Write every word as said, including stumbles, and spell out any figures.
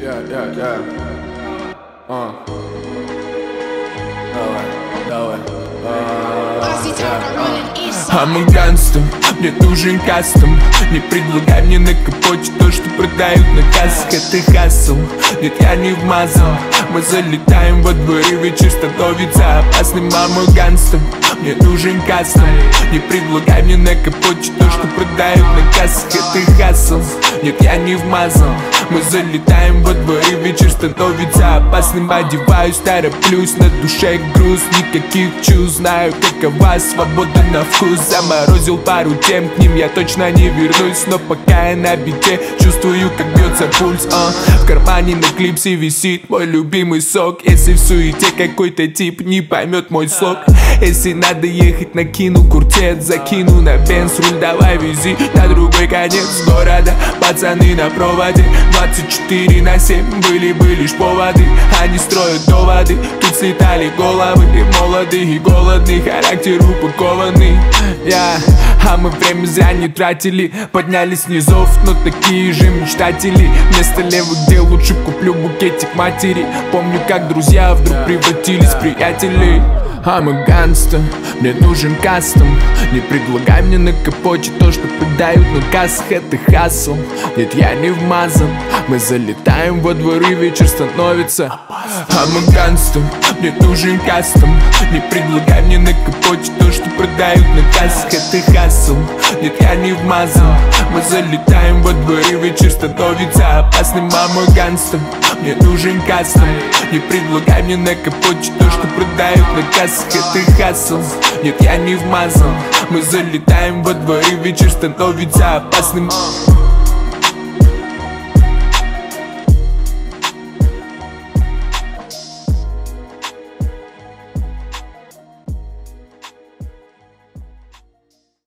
Yeah, yeah, yeah. Uh. Давай, давай. I'm a gangster, мне нужен кастом. Не предлагай мне на капоте то, что продают на кассах. Это хасл, нет, я не вмазан. Мы залетаем во дворы, вечер становится опасным. I'm a gangster, мне нужен кастом. Не предлагай мне на капоте то, что продают на кассах. Это хасл, нет, я не вмазан. Мы залетаем во дворы, вечер становится опасным. Одеваюсь, тороплюсь, на душе груз, никаких чувств. Знаю, какова свобода на вкус. Заморозил пару тем, к ним я точно не вернусь. Но пока я на бите, чувствую, как бьется пульс. uh. В кармане на клипсе висит мой любимый сок. Если в суете какой-то тип не поймет мой слог. Если надо ехать, накину куртет, закину на бенз, руль давай вези на другой конец города. Пацаны на проводе, двадцать четыре на семь были-бы лишь поводы. Они строят доводы, тут слетали головы. И молодые, и голодный, характер упакованный. yeah. А мы время зря не тратили, поднялись с низов, но такие же мечтатели. Вместо левых дел лучше куплю букетик матери. Помню, как друзья вдруг превратились в приятелей. I'm a gangster, мне нужен кастом. Не предлагай мне на капоте то, что продают на кассах. Это хасл, нет, я не вмазан. Мы залетаем во дворы, вечер становится I'm a gangster, мне нужен кастом. Не предлагай мне на капоте то, что продают на кассах. Это хасл, нет, я не вмазан. Мы залетаем во дворы, вечер становится опасным. I'm a gangster, мне нужен кастом. Не предлагай мне на капоте то, что продают на кассах. Это хасл, нет, я не вмазан. Мы залетаем во дворы, вечер становится опасным.